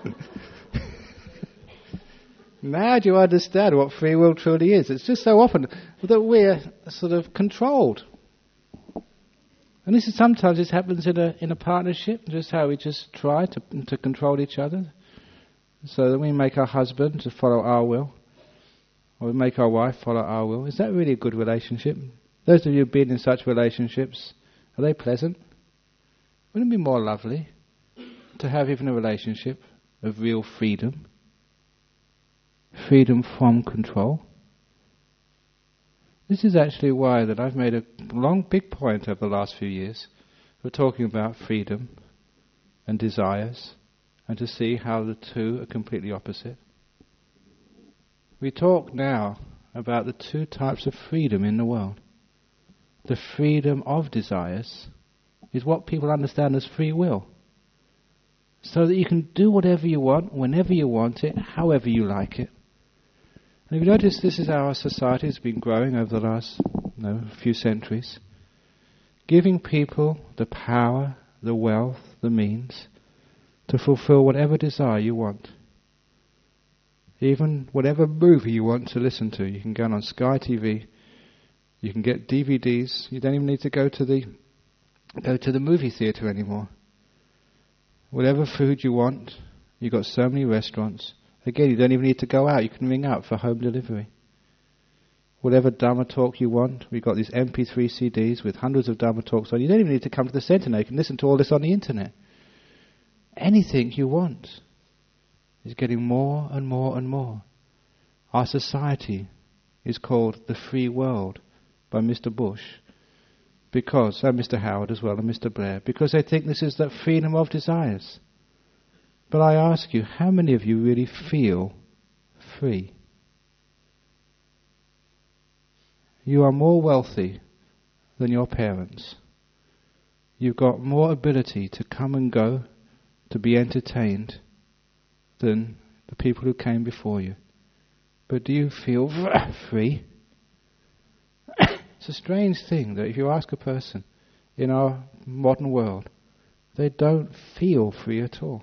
S1: Now do you understand what free will truly is? It's just so often that we're sort of controlled. And sometimes this happens in a partnership, just how we just try to control each other, so that we make our husband to follow our will, or we make our wife follow our will. Is that really a good relationship? Those of you who've been in such relationships, are they pleasant? Wouldn't it be more lovely to have even a relationship of real freedom? Freedom from control. This is actually why that I've made a big point over the last few years of talking about freedom and desires, and to see how the two are completely opposite. We talk now about the two types of freedom in the world. The freedom of desires is what people understand as free will. So that you can do whatever you want, whenever you want it, however you like it. And if you notice, this is how our society has been growing over the last few centuries. Giving people the power, the wealth, the means to fulfill whatever desire you want. Even whatever movie you want to listen to. You can go on Sky TV, you can get DVDs, you don't even need to go to the movie theatre anymore. Whatever food you want, you've got so many restaurants. Again, you don't even need to go out, you can ring up for home delivery. Whatever Dhamma talk you want, we've got these MP3 CDs with hundreds of Dhamma talks on. You don't even need to come to the centre now, you can listen to all this on the internet. Anything you want is getting more and more and more. Our society is called the free world by Mr. Bush, because, and Mr. Howard as well, and Mr. Blair, because they think this is the freedom of desires. But I ask you, how many of you really feel free? You are more wealthy than your parents. You've got more ability to come and go, to be entertained, than the people who came before you. But do you feel free? It's a strange thing that if you ask a person in our modern world, they don't feel free at all.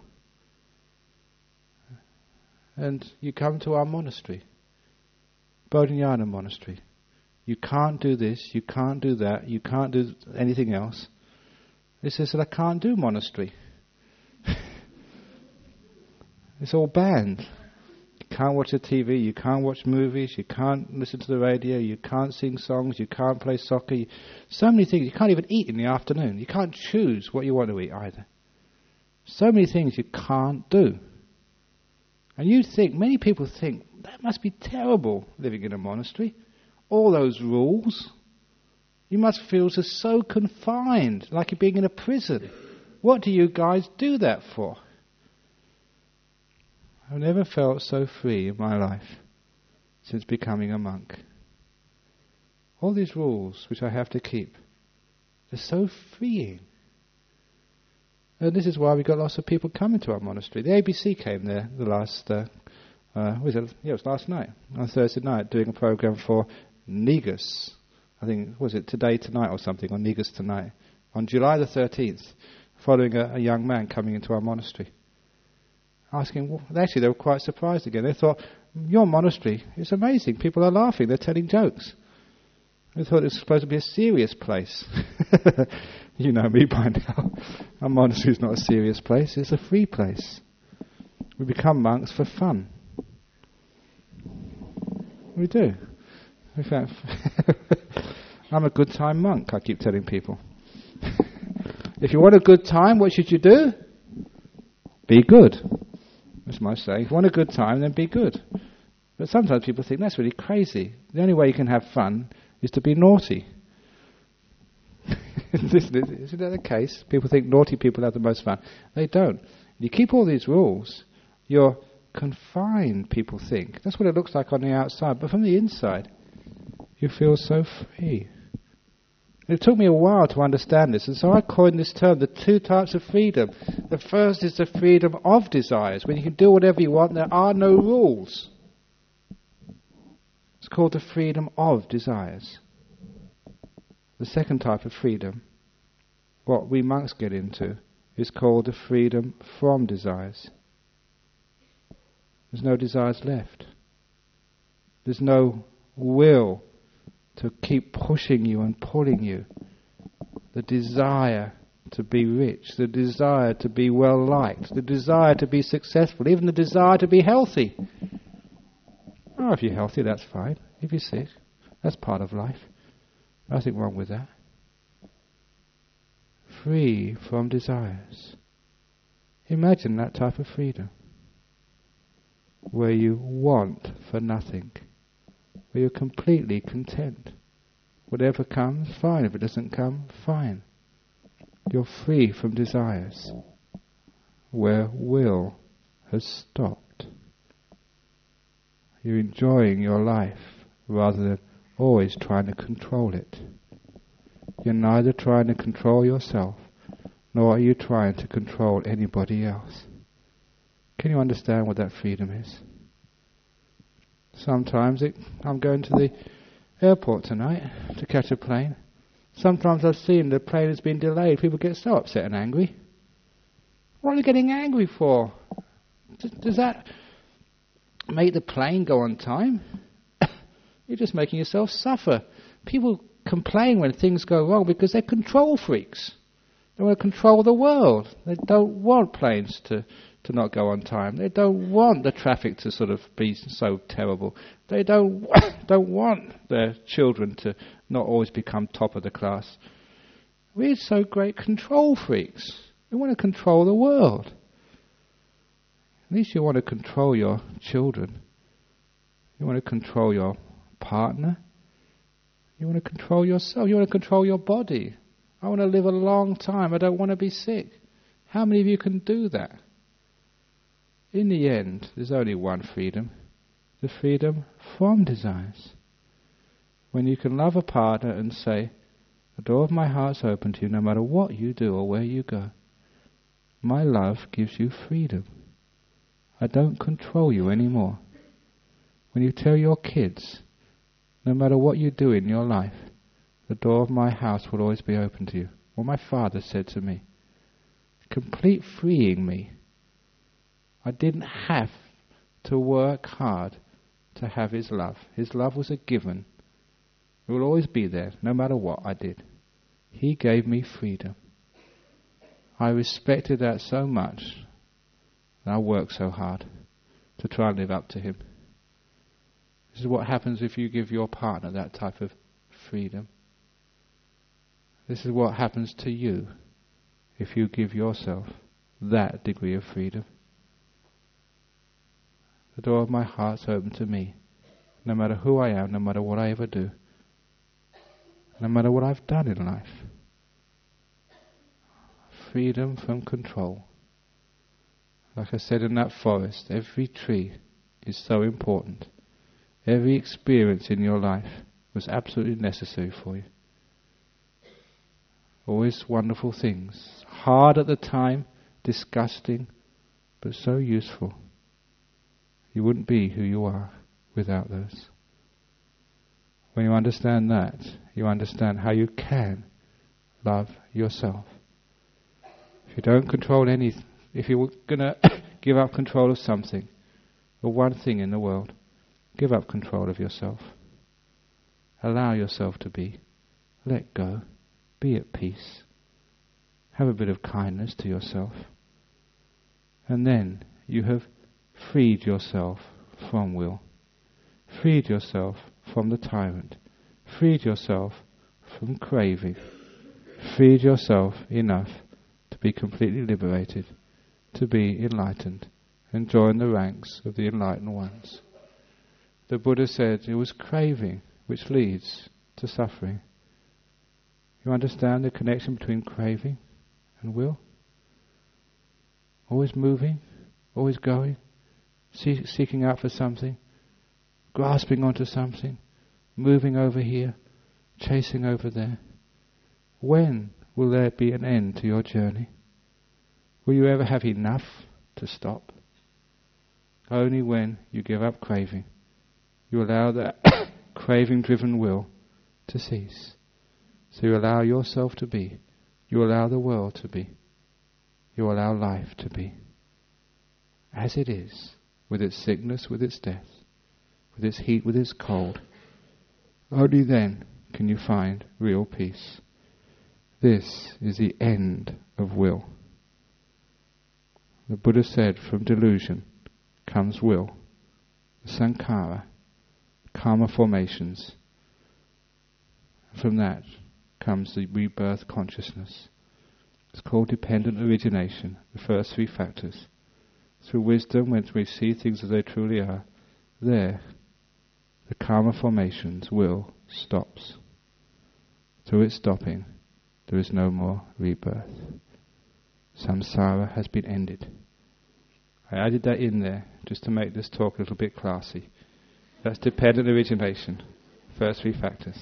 S1: And you come to our monastery, Bodhinyana Monastery. You can't do this, you can't do that, you can't do anything else. It says that I can't do monastery. It's all banned. You can't watch the TV, you can't watch movies, you can't listen to the radio, you can't sing songs, you can't play soccer. So many things. You can't even eat in the afternoon. You can't choose what you want to eat either. So many things you can't do. And many people think, that must be terrible living in a monastery. All those rules. You must feel so confined, like you're being in a prison. What do you guys do that for? I've never felt so free in my life since becoming a monk. All these rules which I have to keep, they're so freeing. And this is why we got lots of people coming to our monastery. The ABC came there the last, it was last night, on Thursday night, doing a program for Negus. I think, was it Today Tonight or something, on Negus Tonight, on July the 13th, following a young man coming into our monastery. Asking, actually they were quite surprised again. They thought, your monastery is amazing. People are laughing, they're telling jokes. They thought it was supposed to be a serious place. You know me by now. Our monastery is not a serious place, it's a free place. We become monks for fun. We do. In fact, I'm a good time monk, I keep telling people. If you want a good time, what should you do? Be good. That's my saying. If you want a good time, then be good. But sometimes people think that's really crazy. The only way you can have fun is to be naughty. Isn't that the case? People think naughty people have the most fun. They don't. You keep all these rules, you're confined, people think. That's what it looks like on the outside. But from the inside, you feel so free. It took me a while to understand this, and so I coined this term, the two types of freedom. The first is the freedom of desires, when you can do whatever you want, there are no rules. It's called the freedom of desires. The second type of freedom, what we monks get into, is called the freedom from desires. There's no desires left. There's no will to keep pushing you and pulling you. the desire to be rich, the desire to be well liked, the desire to be successful, even the desire to be healthy. Oh, if you're healthy, that's fine. If you're sick, that's part of life. Nothing wrong with that. Free from desires. Imagine that type of freedom, where you want for nothing, where you're completely content. Whatever comes, fine. If it doesn't come, fine. You're free from desires, where will has stopped. You're enjoying your life rather than always trying to control it. You're neither trying to control yourself, nor are you trying to control anybody else. Can you understand what that freedom is? Sometimes I'm going to the airport tonight to catch a plane. Sometimes I've seen the plane has been delayed. People get so upset and angry. What are they getting angry for? Does that make the plane go on time? You're just making yourself suffer. People complain when things go wrong because they're control freaks. They want to control the world. They don't want planes to not go on time. They don't want the traffic to sort of be so terrible. They don't want their children to not always become top of the class. We're so great control freaks. We want to control the world. At least you want to control your children. You want to control your partner. You want to control yourself. You want to control your body. I want to live a long time. I don't want to be sick. How many of you can do that? In the end, there's only one freedom. The freedom from desires. When you can love a partner and say, the door of my heart's open to you no matter what you do or where you go. My love gives you freedom. I don't control you anymore. When you tell your kids, no matter what you do in your life, the door of my house will always be open to you. What my father said to me, complete freeing me. I didn't have to work hard to have his love. His love was a given. It will always be there, no matter what I did. He gave me freedom. I respected that so much that I worked so hard to try and live up to him. This is what happens if you give your partner that type of freedom. This is what happens to you if you give yourself that degree of freedom. The door of my heart's open to me, no matter who I am, no matter what I ever do, no matter what I've done in life. Freedom from control. Like I said in that forest, every tree is so important. Every experience in your life was absolutely necessary for you. Always wonderful things. Hard at the time, disgusting, but so useful. You wouldn't be who you are without those. When you understand that, you understand how you can love yourself. If you don't control anything, if you're going to give up control of something, or one thing in the world, give up control of yourself. Allow yourself to be. Let go. Be at peace. Have a bit of kindness to yourself. And then you have freed yourself from will. Freed yourself from the tyrant. Freed yourself from craving. Freed yourself enough to be completely liberated, to be enlightened, and join the ranks of the enlightened ones. The Buddha said it was craving which leads to suffering. You understand the connection between craving and will? Always moving, always going, seeking out for something, grasping onto something, moving over here, chasing over there. When will there be an end to your journey? Will you ever have enough to stop? Only when you give up craving. You allow that craving-driven will to cease. So you allow yourself to be. You allow the world to be. You allow life to be. As it is, with its sickness, with its death, with its heat, with its cold. Only then can you find real peace. This is the end of will. The Buddha said, from delusion comes will, sankhara, karma formations. From that comes the rebirth consciousness. It's called dependent origination, the first three factors. Through wisdom, when we see things as they truly are, there, the karma formations, will, stops. Through its stopping, there is no more rebirth. Samsara has been ended. I added that in there just to make this talk a little bit classy. That's dependent origination, first three factors.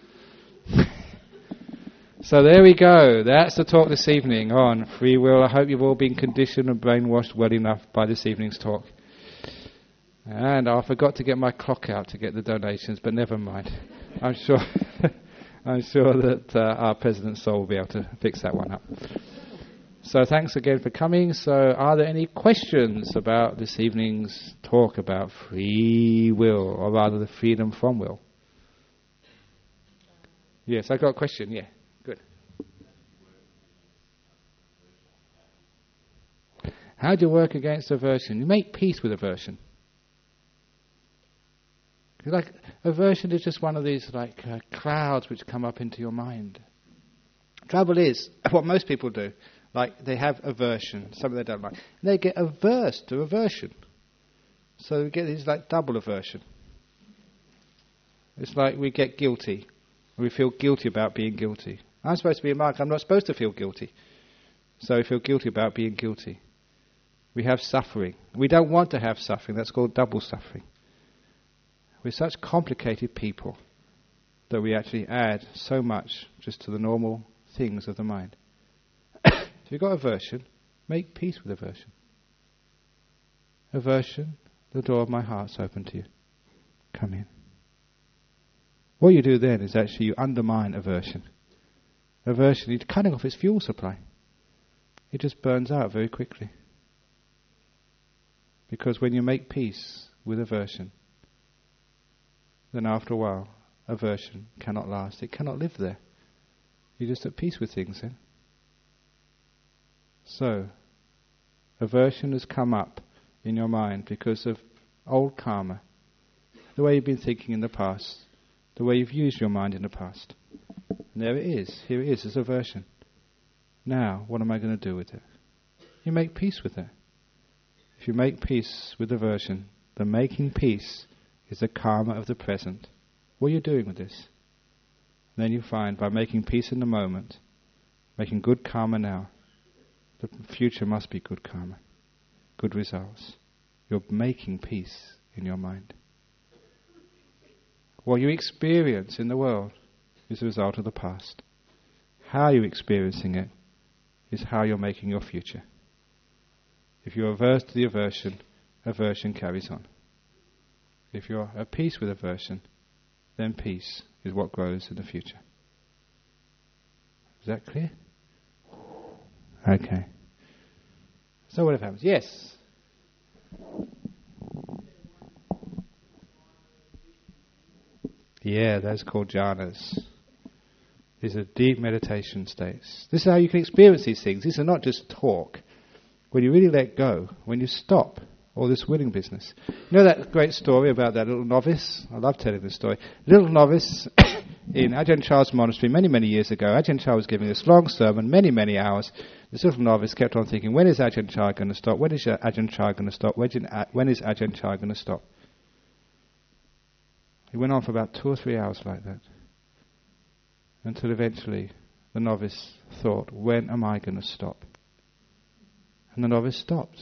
S1: So there we go. That's the talk this evening on free will. I hope you've all been conditioned and brainwashed well enough by this evening's talk. And I forgot to get my clock out to get the donations, but never mind. I'm sure that our President Sol will be able to fix that one up. So thanks again for coming. So are there any questions about this evening's talk about free will, or rather the freedom from will? Yes, I got a question, yeah. Good. How do you work against aversion? You make peace with aversion. Like, aversion is just one of these clouds which come up into your mind. Trouble is, what most people do, like they have aversion, something they don't like, and they get averse to aversion. So we get this double aversion. It's like we get guilty. We feel guilty about being guilty. I'm supposed to be a monk, I'm not supposed to feel guilty. So we feel guilty about being guilty. We have suffering. We don't want to have suffering, that's called double suffering. We're such complicated people that we actually add so much just to the normal things of the mind. If you've got aversion, make peace with aversion. Aversion, the door of my heart's open to you. Come in. What you do then is actually you undermine aversion. Aversion, you're cutting off its fuel supply. It just burns out very quickly. Because when you make peace with aversion, then after a while, aversion cannot last. It cannot live there. You're just at peace with things then. So, aversion has come up in your mind because of old karma, the way you've been thinking in the past, the way you've used your mind in the past. And there it is. Here it is, it's aversion. Now, what am I going to do with it? You make peace with it. If you make peace with aversion, the making peace is the karma of the present. What are you doing with this? And then you find, by making peace in the moment, making good karma now, the future must be good karma, good results. You're making peace in your mind. What you experience in the world is a result of the past. How you're experiencing it is how you're making your future. If you're averse to the aversion, aversion carries on. If you're at peace with aversion, then peace is what grows in the future. Is that clear? Okay. So what happens? Yes. Yeah, that's called jhanas. These are deep meditation states. This is how you can experience these things. These are not just talk. When you really let go, when you stop all this willing business. You know that great story about that little novice? I love telling this story. Little novice in Ajahn Chah's monastery many, many years ago. Ajahn Chah was giving this long sermon, many, many hours. This little novice kept on thinking, when is Ajahn Chah going to stop? When is Ajahn Chah going to stop? When is Ajahn Chah going to stop? He went on for about 2 or 3 hours like that. Until eventually the novice thought, when am I going to stop? And the novice stopped.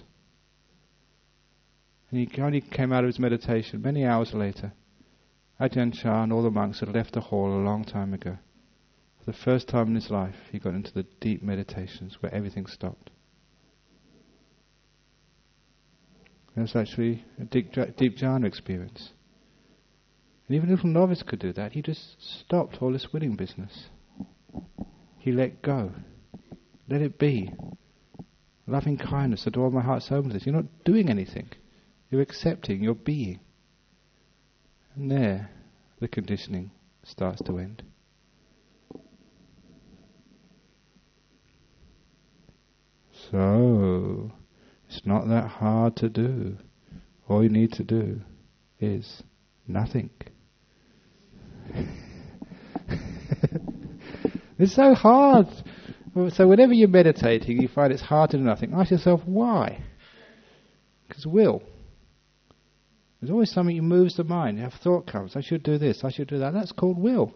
S1: And he only came out of his meditation many hours later. Ajahn Chah and all the monks had left the hall a long time ago. For the first time in his life, he got into the deep meditations where everything stopped. It was actually a deep jhana experience. And even a little novice could do that. He just stopped all this willing business. He let go. Let it be. Loving kindness, the door of my heart's open to this. You're not doing anything. You're accepting, you're being. And there, the conditioning starts to end. So, it's not that hard to do. All you need to do is nothing. It's so hard. So whenever you're meditating, you find it's hard to do nothing. Ask yourself, why? Because will. There's always something that moves the mind. You have thought comes, I should do this, I should do that. That's called will.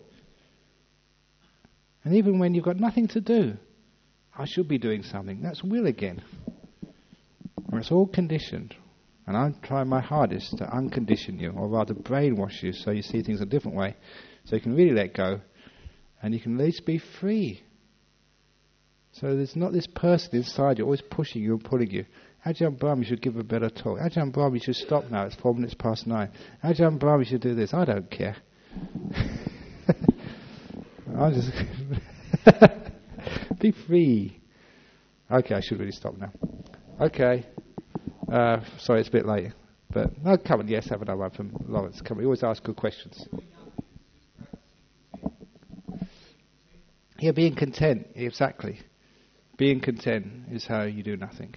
S1: And even when you've got nothing to do, I should be doing something. That's will again. And it's all conditioned. And I'm trying my hardest to uncondition you, or rather brainwash you so you see things a different way. So you can really let go, and you can at least be free. So there's not this person inside you always pushing you and pulling you. Ajahn Brahm, you should give a better talk. Ajahn Brahm, you should stop now, it's 4 minutes past 9. Ajahn Brahm, you should do this. I don't care. I just be free. Okay, I should really stop now. Okay. Sorry, it's a bit late. But, no, come on, yes, have another one from Lawrence. Come on, you always ask good questions. Yeah, being content, exactly. Being content is how you do nothing.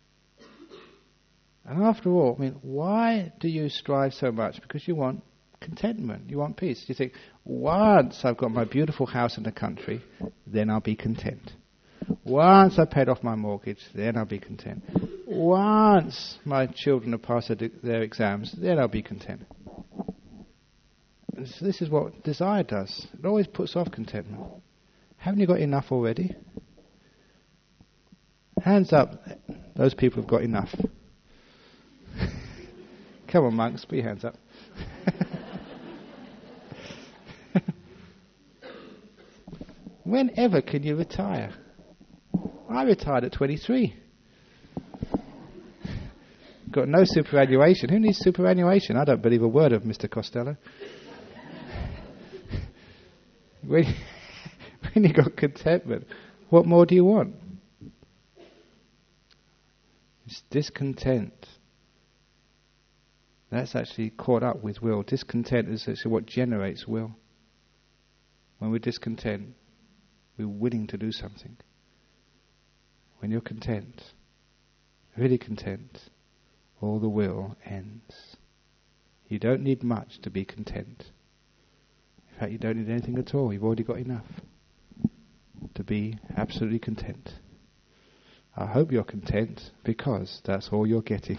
S1: And after all, I mean, why do you strive so much? Because you want contentment, you want peace. You think, once I've got my beautiful house in the country, then I'll be content. Once I've paid off my mortgage, then I'll be content. Once my children have passed their exams, then I'll be content. And so this is what desire does. It always puts off contentment. Haven't you got enough already? Hands up, those people who've got enough. Come on, monks, put your hands up. Whenever can you retire? I retired at 23. Got no superannuation. Who needs superannuation? I don't believe a word of Mr. Costello. When you got contentment, what more do you want? It's discontent. That's actually caught up with will. Discontent is actually what generates will. When we're discontent, we're willing to do something. When you're content, really content, all the will ends. You don't need much to be content. In fact, you don't need anything at all. You've already got enough to be absolutely content. I hope you're content, because that's all you're getting.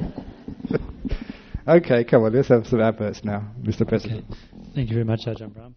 S1: Okay, come on, let's have some adverts now, Mr. President.
S2: Okay. Thank you very much, Ajahn Brahm.